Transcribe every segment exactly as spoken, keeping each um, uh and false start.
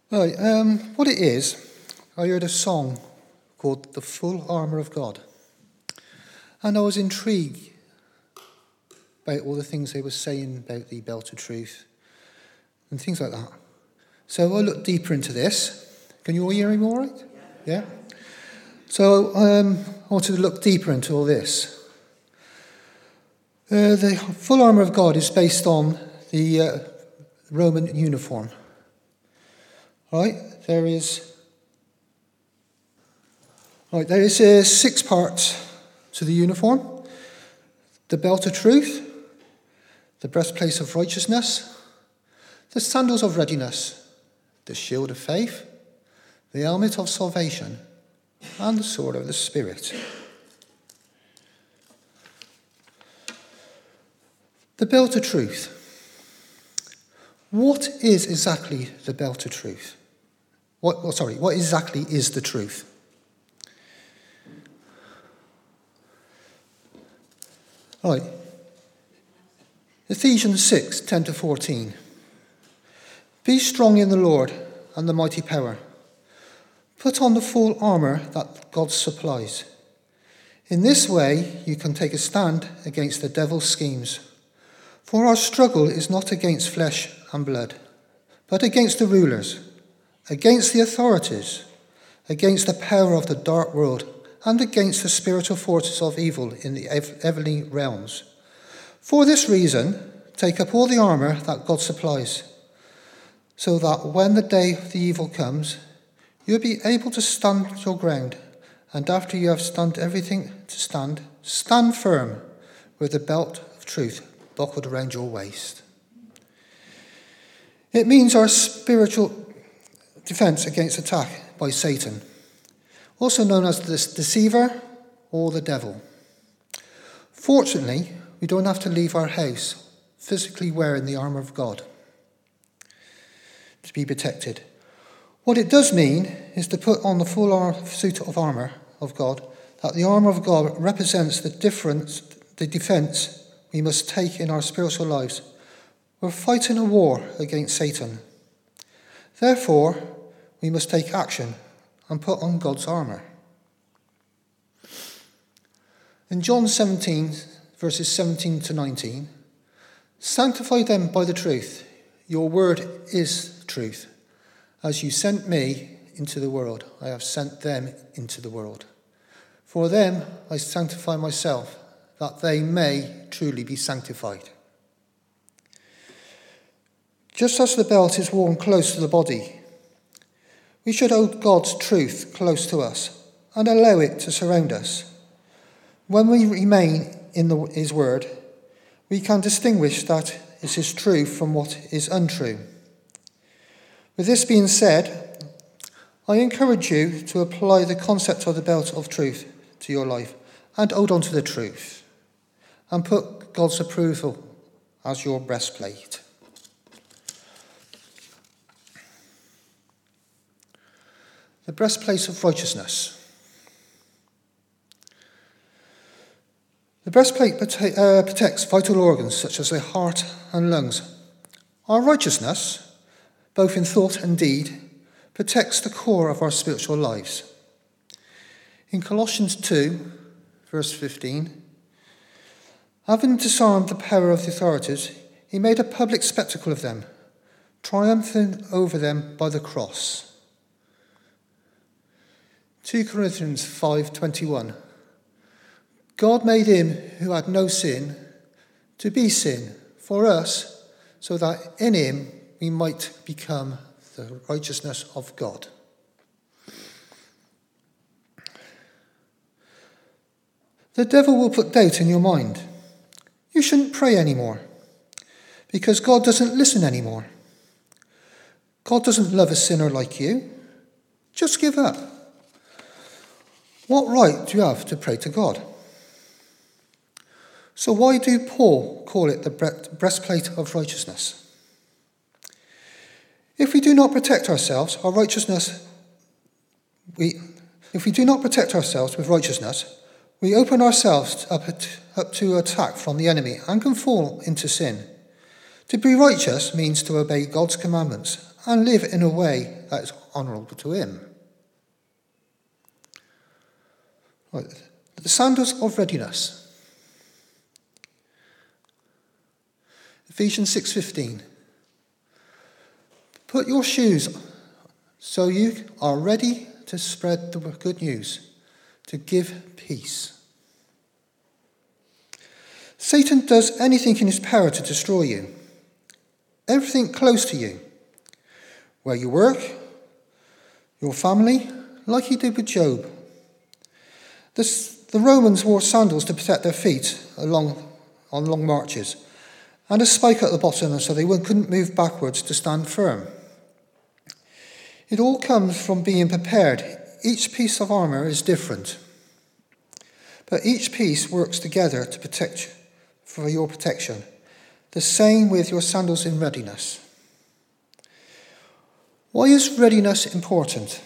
Right, um, what it is, I heard a song called The Full Armour of God. And I was intrigued about all the things they were saying about the belt of truth and things like that. So I looked deeper into this. Can you all hear me all right? Yeah? So um, I wanted to look deeper into all this. Uh, the full armour of God is based on the uh, Roman uniform. Right, there is, right, there is uh, six parts to the uniform: the belt of truth, the breastplate of righteousness, the sandals of readiness, the shield of faith, the helmet of salvation, and the sword of the Spirit. The belt of truth. What is exactly the belt of truth? What, oh, sorry, what exactly is the truth? All right. Ephesians six, ten to fourteen. Be strong in the Lord and the mighty power. Put on the full armour that God supplies. In this way you can take a stand against the devil's schemes. For our struggle is not against flesh and blood, but against the rulers, against the authorities, against the power of the dark world, and against the spiritual forces of evil in the heavenly realms. For this reason, take up all the armour that God supplies, so that when the day of the evil comes, you'll be able to stand your ground, and after you have done everything to stand, stand firm with the belt of truth buckled around your waist. It means our spiritual defense against attack by Satan, also known as the deceiver or the devil. Fortunately, we don't have to leave our house physically wearing the armour of God to be protected. What it does mean is to put on the full suit of armour of God, that the armour of God represents the difference, the defence we must take in our spiritual lives. We're fighting a war against Satan. Therefore, we must take action and put on God's armour. In John seventeen, verses seventeen to nineteen, sanctify them by the truth. Your word is truth. As you sent me into the world, I have sent them into the world. For them I sanctify myself, that they may truly be sanctified. Just as the belt is worn close to the body, we should hold God's truth close to us and allow it to surround us. When we remain in the, his word, we can distinguish that it is true from what is untrue. With this being said, I encourage you to apply the concept of the belt of truth to your life and hold on to the truth and put God's approval as your breastplate. The breastplate of righteousness. The breastplate protects vital organs such as the heart and lungs. Our righteousness, both in thought and deed, protects the core of our spiritual lives. In Colossians two, verse fifteen, having disarmed the power of the authorities, he made a public spectacle of them, triumphing over them by the cross. Second Corinthians five twenty-one. God made him who had no sin to be sin for us, so that in him we might become the righteousness of God. The devil will put doubt in your mind. You shouldn't pray anymore, because God doesn't listen anymore. God doesn't love a sinner like you. Just give up. What right do you have to pray to God? So why do Paul call it the breastplate of righteousness? If we do not protect ourselves, our righteousness, we, if we do not protect ourselves with righteousness, we open ourselves up, up to attack from the enemy and can fall into sin. To be righteous means to obey God's commandments and live in a way that is honourable to him. Right. The sandals of readiness. Ephesians six fifteen. Put your shoes so you are ready to spread the good news, to give peace. Satan does anything in his power to destroy you. Everything close to you. Where you work, your family, like he did with Job. This, the Romans wore sandals to protect their feet along, on long marches, and a spike at the bottom so they couldn't move backwards to stand firm. It all comes from being prepared. Each piece of armour is different, but each piece works together to protect for your protection. The same with your sandals in readiness. Why is readiness important?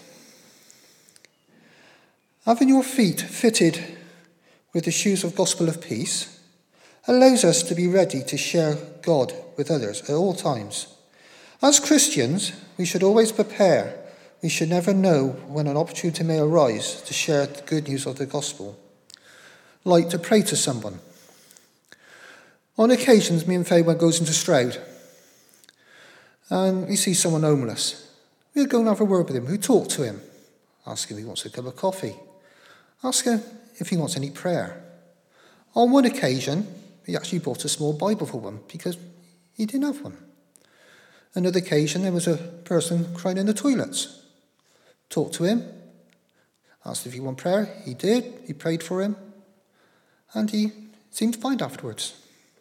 Having your feet fitted with the shoes of gospel of peace allows us to be ready to share God with others at all times. As Christians, we should always prepare. We should never know when an opportunity may arise to share the good news of the gospel, like to pray to someone. On occasions, me and Faye goes into Stroud, and we see someone homeless. We'll go and have a word with him. We talk to him, ask him if he wants a cup of coffee, ask him if he wants any prayer. On one occasion, we actually bought a small Bible for him because he didn't have one. Another occasion, there was a person crying in the toilets. Talked to him, asked if he wanted prayer. He did. He prayed for him, and he seemed fine afterwards.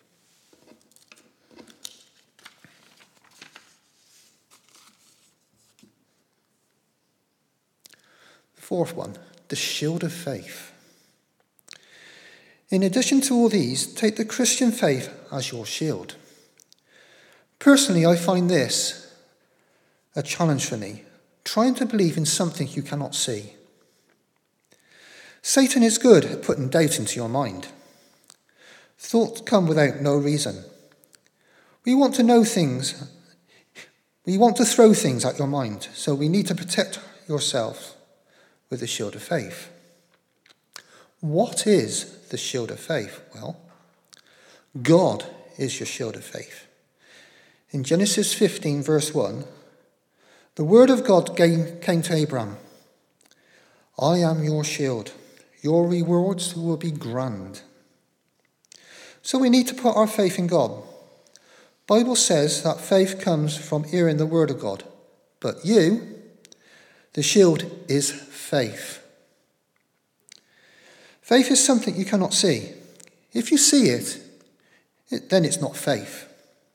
The fourth one, the shield of faith. In addition to all these, take the Christian faith as your shield. Personally, I find this a challenge for me, trying to believe in something you cannot see. Satan is good at putting doubt into your mind. Thoughts come without no reason. We want to know things. We want to throw things at your mind, so we need to protect yourself with the shield of faith. What is the shield of faith? Well, God is your shield of faith. In Genesis fifteen, verse one, the word of God came to Abraham. I am your shield. Your rewards will be grand. So we need to put our faith in God. The Bible says that faith comes from hearing the word of God. But you, the shield is faith. Faith is something you cannot see. If you see it, it then it's not faith.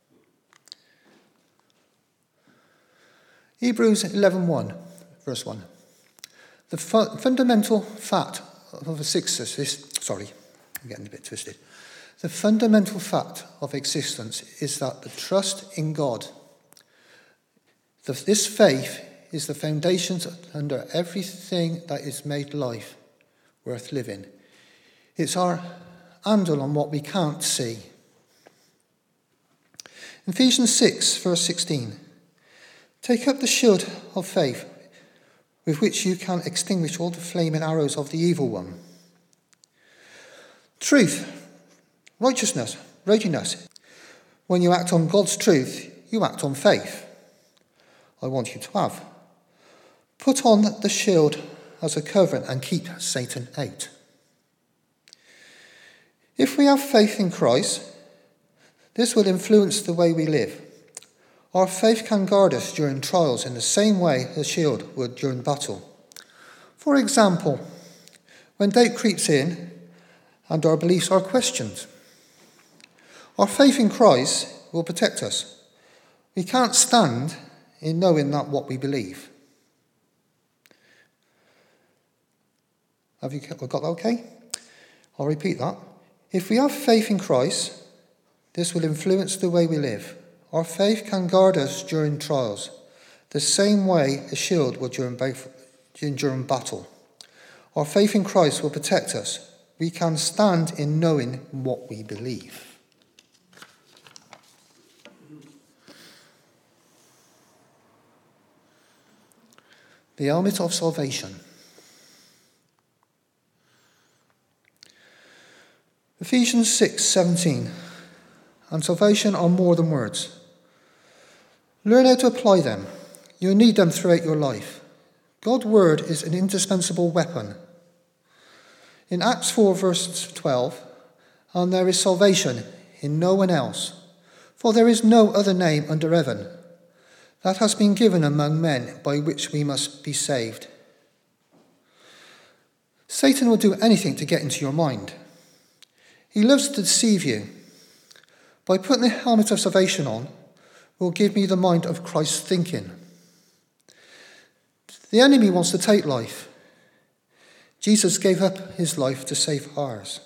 Hebrews eleven one, verse one. The fu- fundamental fact of existence, sorry, I'm getting a bit twisted. The fundamental fact of existence is that the trust in God, the, this faith is the foundations under everything that is made life worth living. It's our handle on what we can't see. Ephesians six, verse sixteen. Take up the shield of faith, with which you can extinguish all the flaming arrows of the evil one. Truth, righteousness, readiness. When you act on God's truth, you act on faith. I want you to have. Put on the shield as a covering and keep Satan out. If we have faith in Christ, this will influence the way we live. Our faith can guard us during trials in the same way a shield would during battle. For example, when doubt creeps in and our beliefs are questioned, our faith in Christ will protect us. We can't stand in knowing that what we believe. Have you got that okay? I'll repeat that. If we have faith in Christ, this will influence the way we live. Our faith can guard us during trials, the same way a shield would during, during battle. Our faith in Christ will protect us. We can stand in knowing what we believe. the helmet of salvation. Ephesians six seventeen. And salvation are more than words. Learn how to apply them. You'll need them throughout your life. God's word is an indispensable weapon. In Acts four verse twelve, and there is salvation in no one else, for there is no other name under heaven that has been given among men by which we must be saved. Satan will do anything to get into your mind. He loves to deceive you. By putting the helmet of salvation on, will give me the mind of Christ's thinking. The enemy wants to take life. Jesus gave up his life to save ours.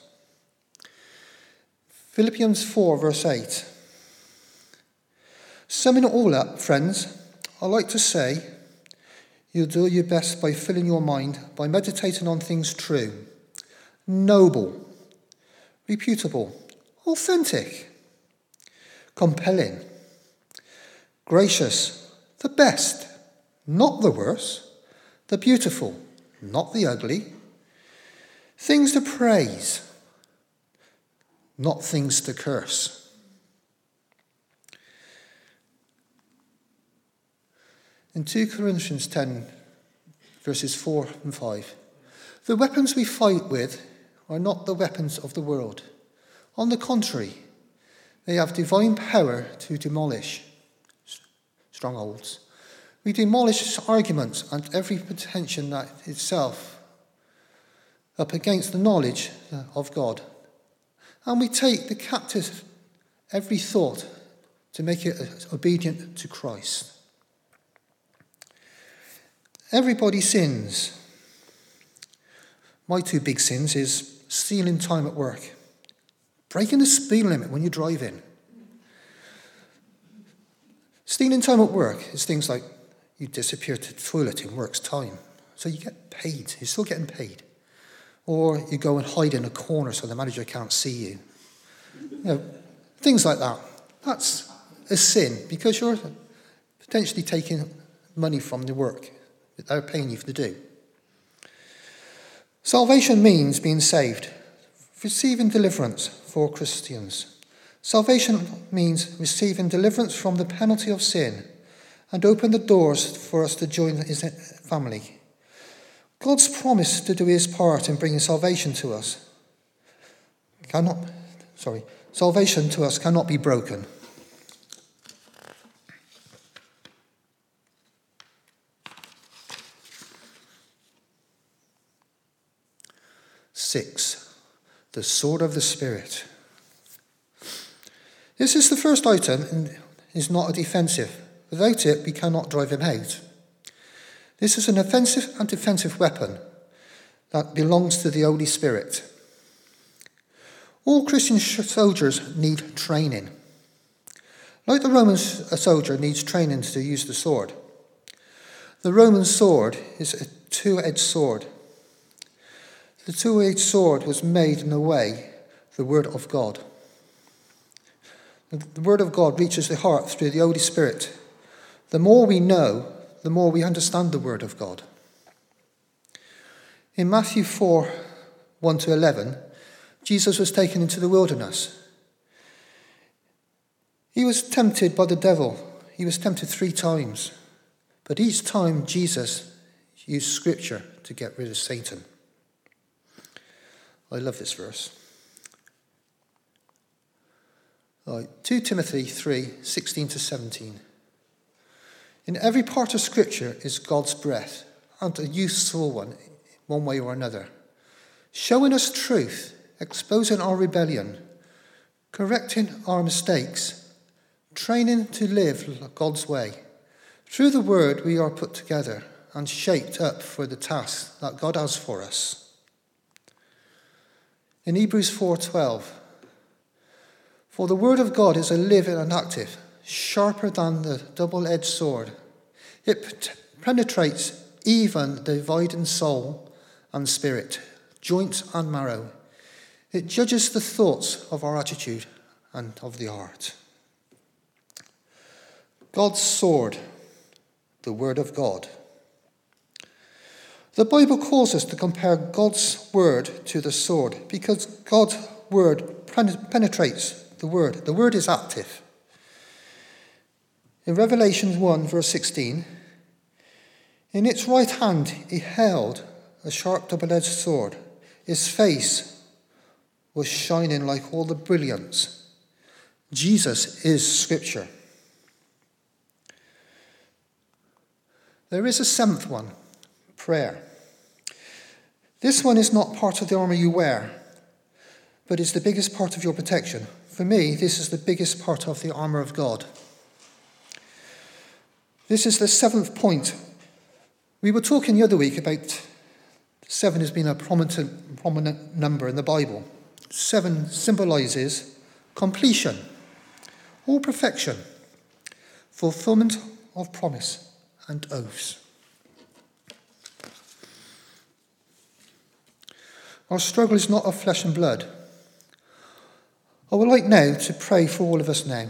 Philippians four verse eight. Summing it all up, friends, I like to say, you'll do your best by filling your mind, by meditating on things true, noble, reputable, authentic, compelling, gracious, the best, not the worst, the beautiful, not the ugly, things to praise, not things to curse. In two Corinthians ten, verses four and five, the weapons we fight with are not the weapons of the world. On the contrary, they have divine power to demolish strongholds. We demolish arguments and every pretension that itself up against the knowledge of God. And we take the captive every thought to make it obedient to Christ. Everybody sins. My two big sins is stealing time at work, breaking the speed limit when you're driving. Stealing time at work is things like you disappear to the toilet in work's time, so you get paid. You're still getting paid. Or you go and hide in a corner so the manager can't see you. You know, things like that. That's a sin because you're potentially taking money from the work that they're paying you to do. Salvation means being saved, receiving deliverance for Christians. Salvation means receiving deliverance from the penalty of sin and open the doors for us to join his family. God's promise to do his part in bringing salvation to us cannot, sorry, salvation to us cannot be broken. Six, the sword of the Spirit. This is the first item and is not a defensive. Without it, we cannot drive him out. This is an offensive and defensive weapon that belongs to the Holy Spirit. All Christian soldiers need training. Like the Roman soldier needs training to use the sword. The Roman sword is a two-edged sword. The two-edged sword was made in a way, the Word of God. The Word of God reaches the heart through the Holy Spirit. The more we know, the more we understand the Word of God. In Matthew four, one to eleven, Jesus was taken into the wilderness. He was tempted by the devil. He was tempted three times. But each time Jesus used Scripture to get rid of Satan. I love this verse. Right, two Timothy three, sixteen to seventeen. In every part of Scripture is God's breath, and a useful one, one way or another, showing us truth, exposing our rebellion, correcting our mistakes, training to live God's way. Through the word we are put together and shaped up for the task that God has for us. In Hebrews four twelve, for the word of God is a living and active, sharper than the double-edged sword. It penetrates even the dividing soul and spirit, joint and marrow. It judges the thoughts of our attitude and of the heart. God's sword, the word of God. The Bible calls us to compare God's word to the sword because God's word penetrates the word. The word is active. In Revelation one, verse sixteen, in its right hand he held a sharp double-edged sword. His face was shining like all the brilliance. Jesus is Scripture. There is a seventh one, prayer. This one is not part of the armour you wear, but is the biggest part of your protection. For me, this is the biggest part of the armour of God. This is the seventh point. We were talking the other week about seven has been a prominent, prominent number in the Bible. Seven symbolises completion, or perfection, fulfillment of promise and oaths. Our struggle is not of flesh and blood. I would like now to pray for all of us now.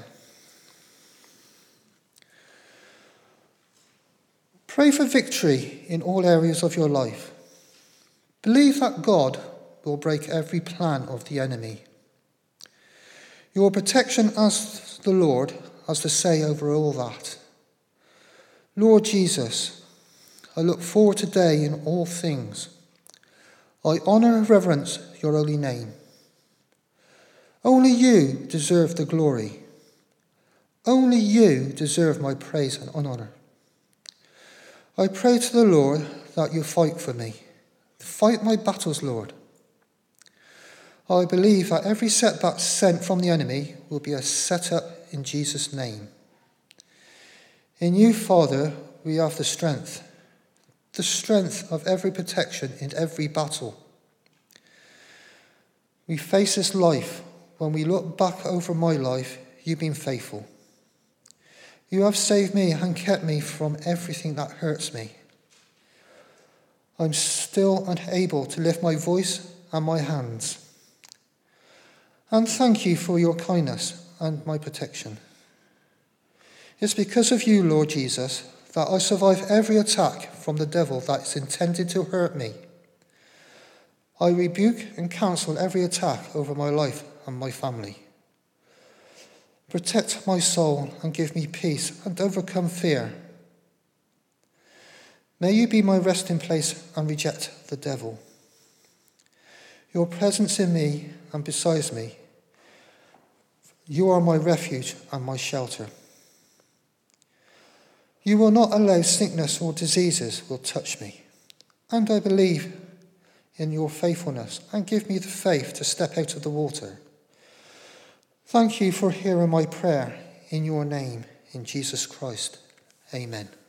Pray for victory in all areas of your life. Believe that God will break every plan of the enemy. Your protection as the Lord has to say over all that. Lord Jesus, I look forward today in all things. I honour and reverence your holy name. Only you deserve the glory. Only you deserve my praise and honour. I pray to the Lord that you fight for me. Fight my battles, Lord. I believe that every setback sent from the enemy will be a setup in Jesus' name. In you, Father, we have the strength, the strength of every protection in every battle. We face this life. When we look back over my life, you've been faithful. You have saved me and kept me from everything that hurts me. I'm still unable to lift my voice and my hands. And thank you for your kindness and my protection. It's because of you, Lord Jesus, that I survive every attack from the devil that is intended to hurt me. I rebuke and cancel every attack over my life and my family. Protect my soul and give me peace and overcome fear. May you be my resting place and reject the devil. Your presence in me and beside me. You are my refuge and my shelter. You will not allow sickness or diseases will touch me. And I believe in your faithfulness and give me the faith to step out of the water. Thank you for hearing my prayer in your name, in Jesus Christ. Amen.